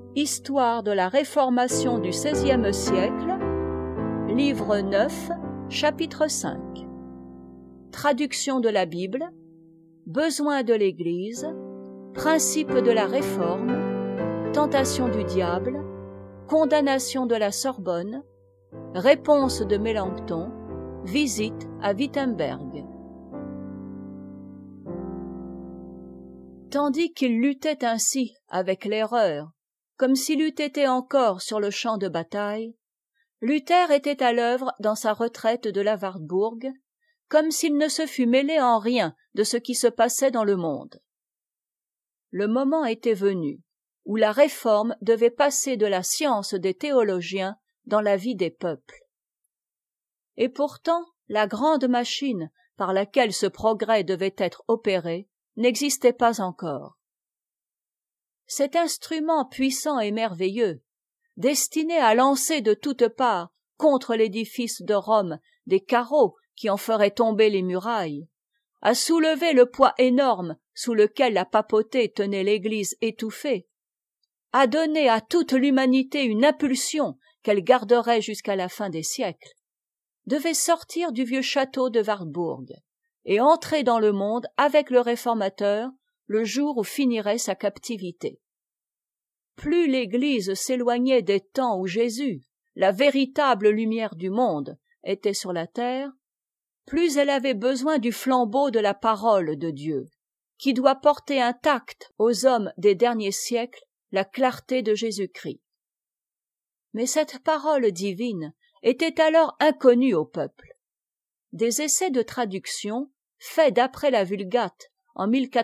Histoire de la Réformation du XVIe siècle, livre 9, chapitre 5. Traduction de la Bible, besoin de l'Église, principe de la Réforme, tentation du diable, condamnation de la Sorbonne, réponse de Mélenchon, visite à Wittenberg. Tandis qu'il luttait ainsi avec l'erreur, comme s'il eût été encore sur le champ de bataille, Luther était à l'œuvre dans sa retraite de la Wartburg, comme s'il ne se fût mêlé en rien de ce qui se passait dans le monde. Le moment était venu où la réforme devait passer de la science des théologiens dans la vie des peuples. Et pourtant, la grande machine par laquelle ce progrès devait être opéré n'existait pas encore. Cet instrument puissant et merveilleux, destiné à lancer de toutes parts contre l'édifice de Rome des carreaux qui en feraient tomber les murailles, à soulever le poids énorme sous lequel la papauté tenait l'Église étouffée, à donner à toute l'humanité une impulsion qu'elle garderait jusqu'à la fin des siècles, devait sortir du vieux château de Wartburg et entrer dans le monde avec le réformateur le jour où finirait sa captivité. Plus l'Église s'éloignait des temps où Jésus, la véritable lumière du monde, était sur la terre, plus elle avait besoin du flambeau de la parole de Dieu, qui doit porter intacte aux hommes des derniers siècles la clarté de Jésus-Christ. Mais cette parole divine était alors inconnue au peuple. Des essais de traduction, faits d'après la Vulgate en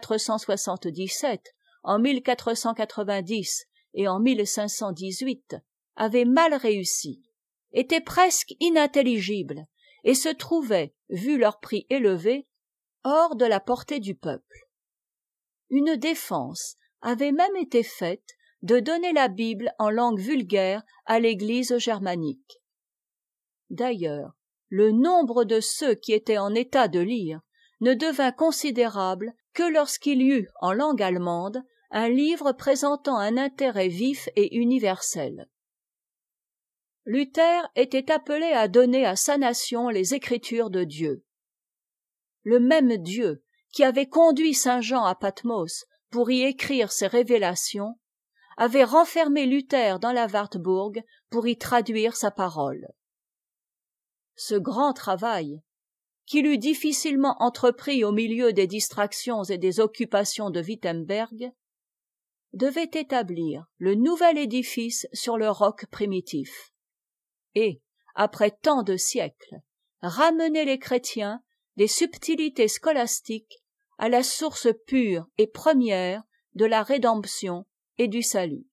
1477, en 1490 et en 1518, avaient mal réussi, étaient presque inintelligibles et se trouvaient, vu leur prix élevé, hors de la portée du peuple. Une défense avait même été faite de donner la Bible en langue vulgaire à l'Église germanique. D'ailleurs, le nombre de ceux qui étaient en état de lire ne devint considérable que lorsqu'il y eut en langue allemande un livre présentant un intérêt vif et universel. Luther était appelé à donner à sa nation les Écritures de Dieu. Le même Dieu qui avait conduit saint Jean à Patmos pour y écrire ses révélations avait renfermé Luther dans la Wartburg pour y traduire sa parole. Ce grand travail, qu'il eut difficilement entrepris au milieu des distractions et des occupations de Wittenberg, devait établir le nouvel édifice sur le roc primitif et, après tant de siècles, ramener les chrétiens des subtilités scolastiques à la source pure et première de la rédemption et du salut.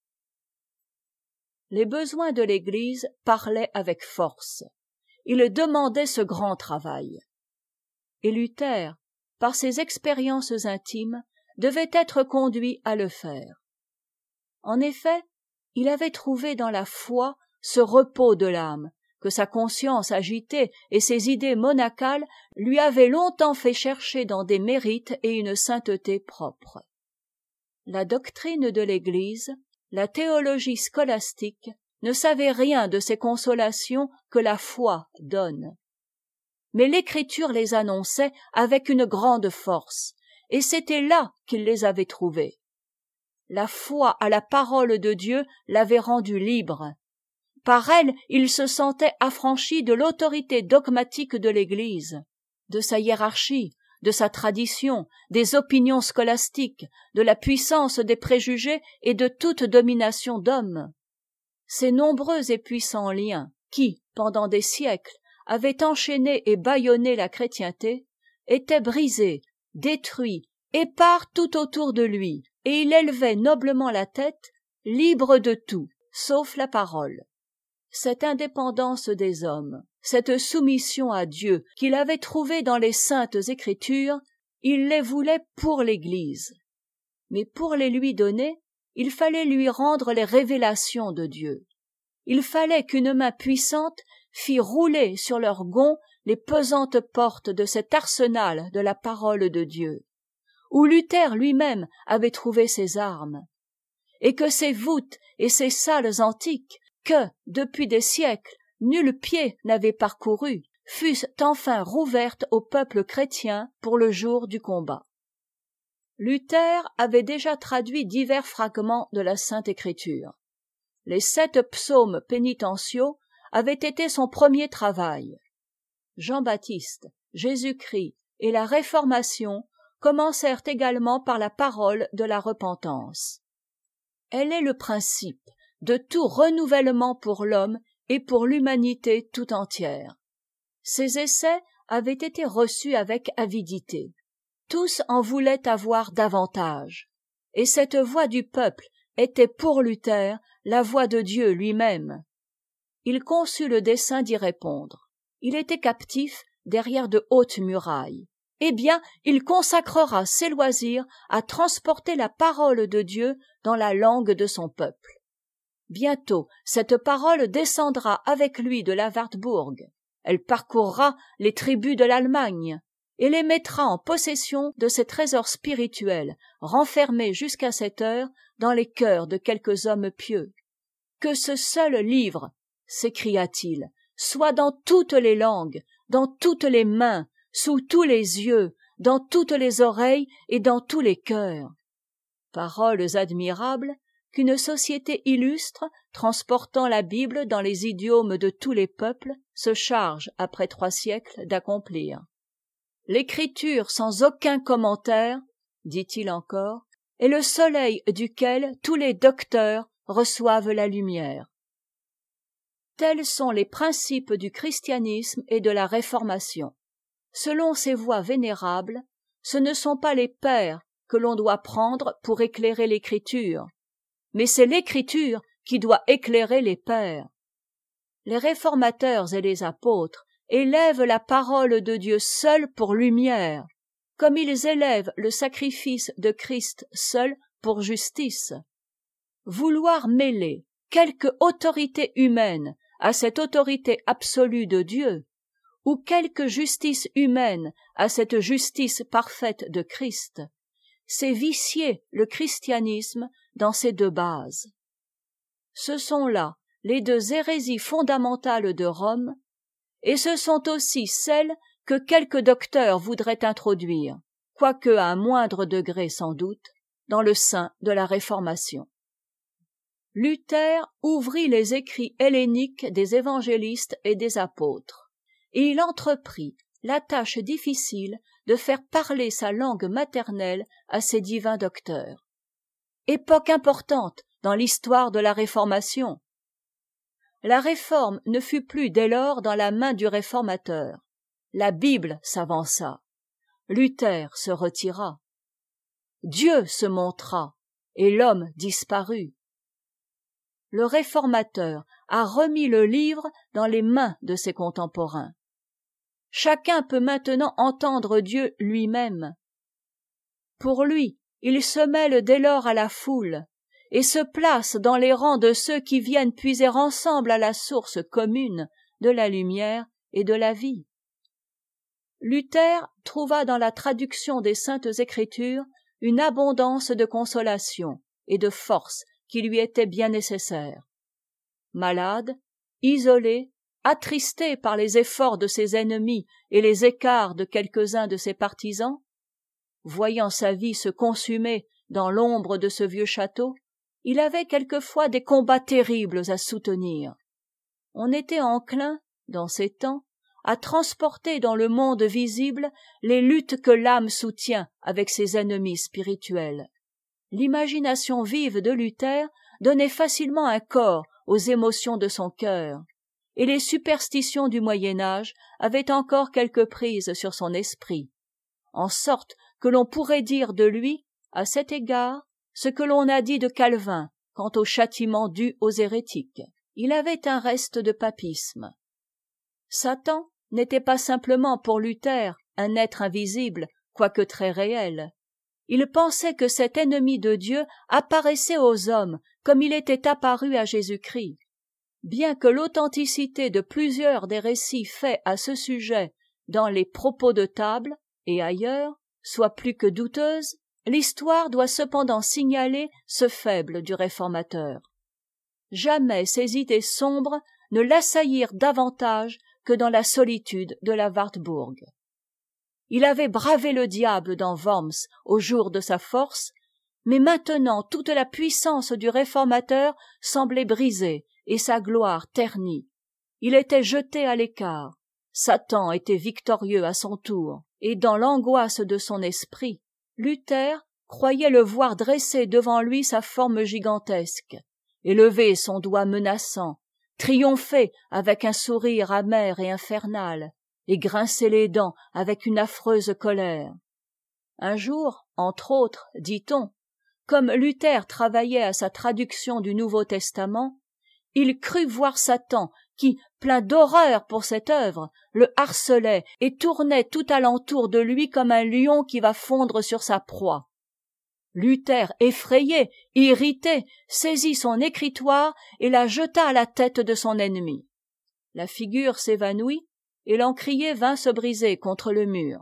Les besoins de l'Église parlaient avec force. Ils demandaient ce grand travail. Et Luther, par ses expériences intimes, devait être conduit à le faire. En effet, il avait trouvé dans la foi ce repos de l'âme que sa conscience agitée et ses idées monacales lui avaient longtemps fait chercher dans des mérites et une sainteté propre. La doctrine de l'Église, la théologie scolastique, ne savait rien de ces consolations que la foi donne. Mais l'Écriture les annonçait avec une grande force, et c'était là qu'il les avait trouvées. La foi à la parole de Dieu l'avait rendu libre. Par elle, il se sentait affranchi de l'autorité dogmatique de l'Église, de sa hiérarchie, de sa tradition, des opinions scolastiques, de la puissance des préjugés et de toute domination d'hommes. Ces nombreux et puissants liens qui, pendant des siècles, avaient enchaîné et bâillonné la chrétienté, étaient brisés, détruits, épars tout autour de lui, et il élevait noblement la tête, libre de tout, sauf la parole. Cette indépendance des hommes, cette soumission à Dieu qu'il avait trouvée dans les saintes Écritures, il les voulait pour l'Église. Mais pour les lui donner, il fallait lui rendre les révélations de Dieu. Il fallait qu'une main puissante fît rouler sur leurs gonds les pesantes portes de cet arsenal de la parole de Dieu, où Luther lui-même avait trouvé ses armes, et que ces voûtes et ces salles antiques, que, depuis des siècles, nul pied n'avait parcourues, fussent enfin rouvertes au peuple chrétien pour le jour du combat. Luther avait déjà traduit divers fragments de la Sainte Écriture. Les 7 psaumes pénitentiaux avaient été son premier travail. Jean-Baptiste, Jésus-Christ et la Réformation commencèrent également par la parole de la repentance. Elle est le principe de tout renouvellement pour l'homme et pour l'humanité tout entière. Ces essais avaient été reçus avec avidité. Tous en voulaient avoir davantage. Et cette voix du peuple était pour Luther la voix de Dieu lui-même. Il conçut le dessein d'y répondre. Il était captif derrière de hautes murailles. Eh bien, il consacrera ses loisirs à transporter la parole de Dieu dans la langue de son peuple. Bientôt, cette parole descendra avec lui de la Wartburg. Elle parcourra les tribus de l'Allemagne et les mettra en possession de ses trésors spirituels, renfermés jusqu'à cette heure dans les cœurs de quelques hommes pieux. Que ce seul livre, s'écria-t-il, soit dans toutes les langues, dans toutes les mains, sous tous les yeux, dans toutes les oreilles et dans tous les cœurs. Paroles admirables qu'une société illustre, transportant la Bible dans les idiomes de tous les peuples, se charge, après 3 siècles, d'accomplir. L'écriture sans aucun commentaire, dit-il encore, est le soleil duquel tous les docteurs reçoivent la lumière. Tels sont les principes du christianisme et de la Réformation. Selon ces voies vénérables, ce ne sont pas les pères que l'on doit prendre pour éclairer l'écriture, mais c'est l'écriture qui doit éclairer les pères. Les réformateurs et les apôtres élèvent la parole de Dieu seul pour lumière, comme ils élèvent le sacrifice de Christ seul pour justice. Vouloir mêler quelque autorité humaine à cette autorité absolue de Dieu, ou quelque justice humaine à cette justice parfaite de Christ, c'est vicier le christianisme dans ses 2 bases. Ce sont là les 2 hérésies fondamentales de Rome, et ce sont aussi celles que quelques docteurs voudraient introduire, quoique à un moindre degré sans doute, dans le sein de la Réformation. Luther ouvrit les écrits helléniques des évangélistes et des apôtres, et il entreprit la tâche difficile de faire parler sa langue maternelle à ces divins docteurs. Époque importante dans l'histoire de la Réformation. La Réforme ne fut plus dès lors dans la main du réformateur. La Bible s'avança. Luther se retira. Dieu se montra, et l'homme disparut. Le réformateur a remis le livre dans les mains de ses contemporains. Chacun peut maintenant entendre Dieu lui-même. Pour lui, il se mêle dès lors à la foule et se place dans les rangs de ceux qui viennent puiser ensemble à la source commune de la lumière et de la vie. Luther trouva dans la traduction des Saintes Écritures une abondance de consolation et de force qui lui était bien nécessaire. Malade, isolé, attristé par les efforts de ses ennemis et les écarts de quelques-uns de ses partisans, voyant sa vie se consumer dans l'ombre de ce vieux château, il avait quelquefois des combats terribles à soutenir. On était enclin, dans ces temps, à transporter dans le monde visible les luttes que l'âme soutient avec ses ennemis spirituels. L'imagination vive de Luther donnait facilement un corps aux émotions de son cœur, et les superstitions du Moyen-Âge avaient encore quelque prise sur son esprit, en sorte que l'on pourrait dire de lui, à cet égard, ce que l'on a dit de Calvin quant au châtiment dû aux hérétiques. Il avait un reste de papisme. Satan n'était pas simplement pour Luther un être invisible, quoique très réel. Il pensait que cet ennemi de Dieu apparaissait aux hommes comme il était apparu à Jésus-Christ. Bien que l'authenticité de plusieurs des récits faits à ce sujet dans les propos de table et ailleurs soit plus que douteuse, L'histoire doit cependant signaler ce faible du réformateur. Jamais ses idées sombres ne l'assaillirent davantage que dans la solitude de la Wartburg. Il avait bravé le diable dans Worms au jour de sa force, mais maintenant toute la puissance du réformateur semblait brisée et sa gloire ternie. Il était jeté à l'écart. Satan était victorieux à son tour, et dans l'angoisse de son esprit, Luther croyait le voir dresser devant lui sa forme gigantesque, élever son doigt menaçant, triompher avec un sourire amer et infernal, et grincer les dents avec une affreuse colère. Un jour, entre autres, dit-on, comme Luther travaillait à sa traduction du Nouveau Testament, il crut voir Satan qui, plein d'horreur pour cette œuvre, le harcelait et tournait tout alentour de lui comme un lion qui va fondre sur sa proie. Luther, effrayé, irrité, saisit son écritoire et la jeta à la tête de son ennemi. La figure s'évanouit et l'encrier vint se briser contre le mur.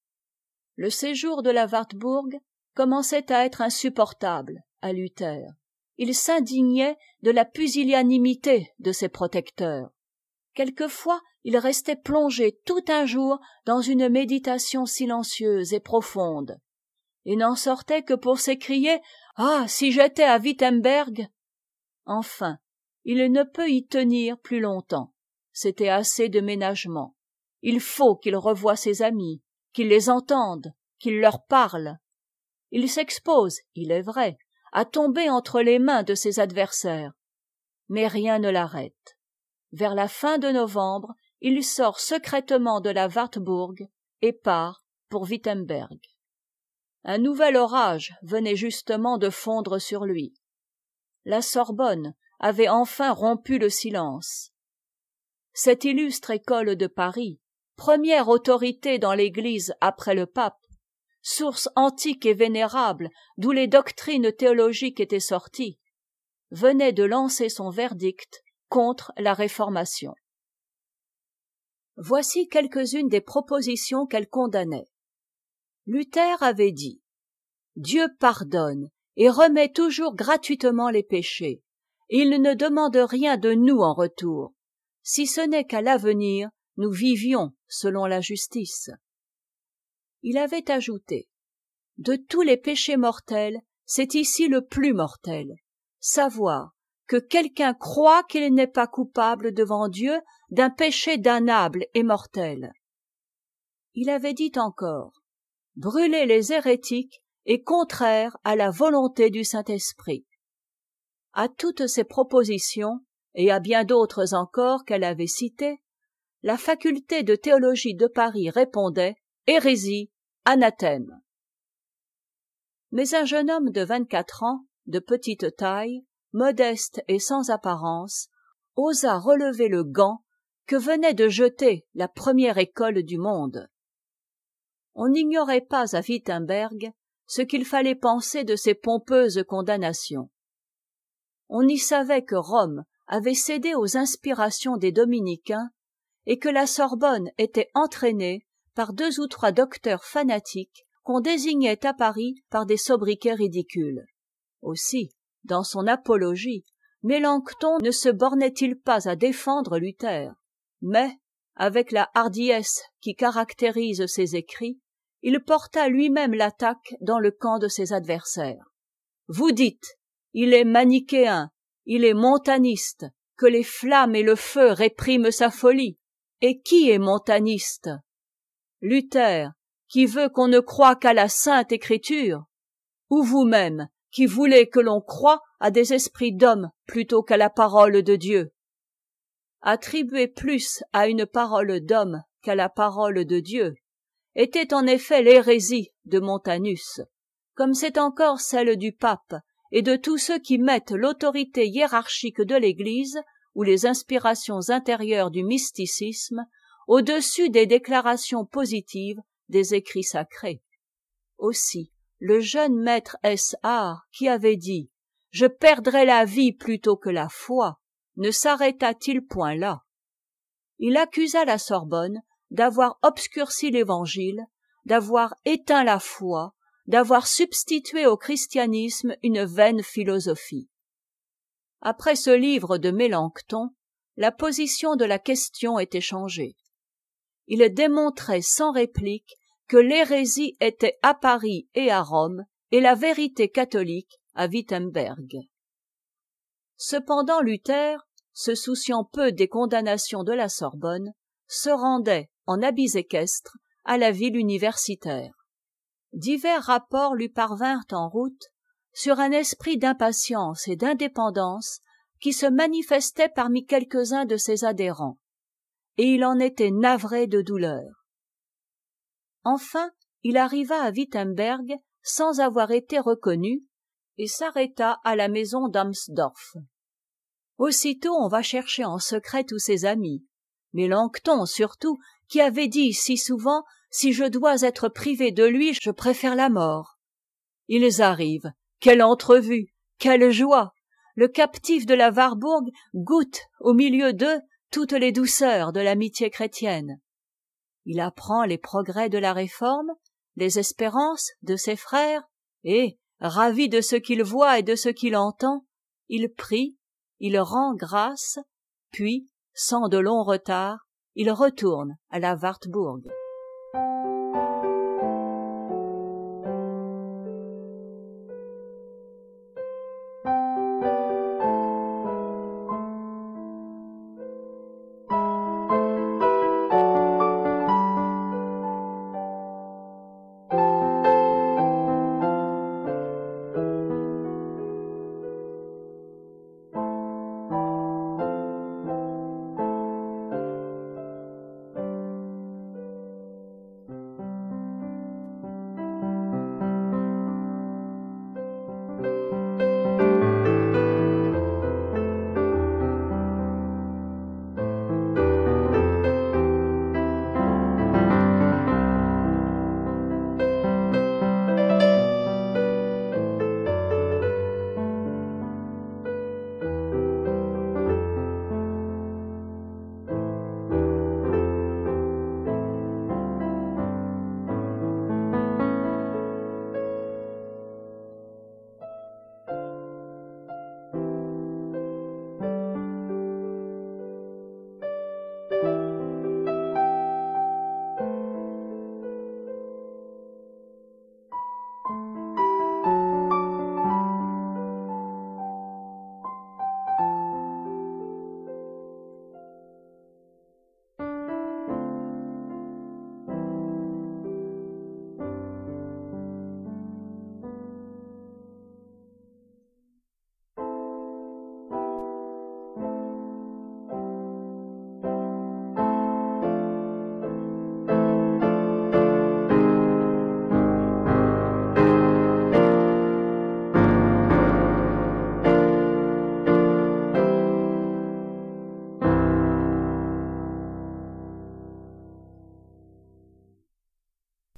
Le séjour de la Wartburg commençait à être insupportable à Luther. Il s'indignait de la pusillanimité de ses protecteurs. Quelquefois, il restait plongé tout un jour dans une méditation silencieuse et profonde, et n'en sortait que pour s'écrier « Ah, si j'étais à Wittemberg !» Enfin, il ne peut y tenir plus longtemps. C'était assez de ménagement. Il faut qu'il revoie ses amis, qu'il les entende, qu'il leur parle. Il s'expose, il est vrai, à tomber entre les mains de ses adversaires. Mais rien ne l'arrête. Vers la fin de novembre, il sort secrètement de la Wartburg et part pour Wittemberg. Un nouvel orage venait justement de fondre sur lui. La Sorbonne avait enfin rompu le silence. Cette illustre école de Paris, première autorité dans l'Église après le pape, source antique et vénérable d'où les doctrines théologiques étaient sorties, venait de lancer son verdict contre la Réformation. Voici quelques-unes des propositions qu'elle condamnait. Luther avait dit « Dieu pardonne et remet toujours gratuitement les péchés. Il ne demande rien de nous en retour, si ce n'est qu'à l'avenir nous vivions selon la justice. » Il avait ajouté « De tous les péchés mortels, c'est ici le plus mortel, savoir que quelqu'un croit qu'il n'est pas coupable devant Dieu d'un péché damnable et mortel. » Il avait dit encore « Brûler les hérétiques est contraire à la volonté du Saint-Esprit. » À toutes ces propositions, et à bien d'autres encore qu'elle avait citées, la faculté de théologie de Paris répondait « Hérésie, anathème ». Mais un jeune homme de 24 ans, de petite taille, modeste et sans apparence, osa relever le gant que venait de jeter la première école du monde. On n'ignorait pas à Wittemberg ce qu'il fallait penser de ces pompeuses condamnations. On y savait que Rome avait cédé aux inspirations des dominicains et que la Sorbonne était entraînée par 2 ou 3 docteurs fanatiques qu'on désignait à Paris par des sobriquets ridicules. Aussi, dans son apologie, Mélenchon ne se bornait-il pas à défendre Luther, mais, avec la hardiesse qui caractérise ses écrits, il porta lui-même l'attaque dans le camp de ses adversaires. Vous dites, il est manichéen, il est montaniste, que les flammes et le feu répriment sa folie. Et qui est montaniste? Luther, qui veut qu'on ne croie qu'à la Sainte Écriture, ou vous-même, qui voulez que l'on croie à des esprits d'hommes plutôt qu'à la parole de Dieu? Attribuer plus à une parole d'homme qu'à la parole de Dieu était en effet l'hérésie de Montanus, comme c'est encore celle du pape et de tous ceux qui mettent l'autorité hiérarchique de l'Église ou les inspirations intérieures du mysticisme au-dessus des déclarations positives des écrits sacrés. Aussi, le jeune maître S.A. qui avait dit « Je perdrai la vie plutôt que la foi » ne s'arrêta-t-il point là. Il accusa la Sorbonne d'avoir obscurci l'Évangile, d'avoir éteint la foi, d'avoir substitué au christianisme une vaine philosophie. Après ce livre de Mélenchton, la position de la question était changée. Il démontrait sans réplique que l'hérésie était à Paris et à Rome, et la vérité catholique à Wittenberg. Cependant Luther, se souciant peu des condamnations de la Sorbonne, se rendait en habits équestres à la ville universitaire. Divers rapports lui parvinrent en route sur un esprit d'impatience et d'indépendance qui se manifestait parmi quelques-uns de ses adhérents, et il en était navré de douleur. Enfin, il arriva à Wittenberg sans avoir été reconnu et s'arrêta à la maison d'Amsdorff. Aussitôt on va chercher en secret tous ses amis, Mélenchton surtout, qui avait dit si souvent « Si je dois être privé de lui, je préfère la mort ». Ils arrivent. Quelle entrevue! Quelle joie! Le captif de la Warburg goûte au milieu d'eux toutes les douceurs de l'amitié chrétienne. Il apprend les progrès de la réforme, les espérances de ses frères, et, ravi de ce qu'il voit et de ce qu'il entend, il prie, il rend grâce, puis, sans de long retard, il retourne à la Wartburg.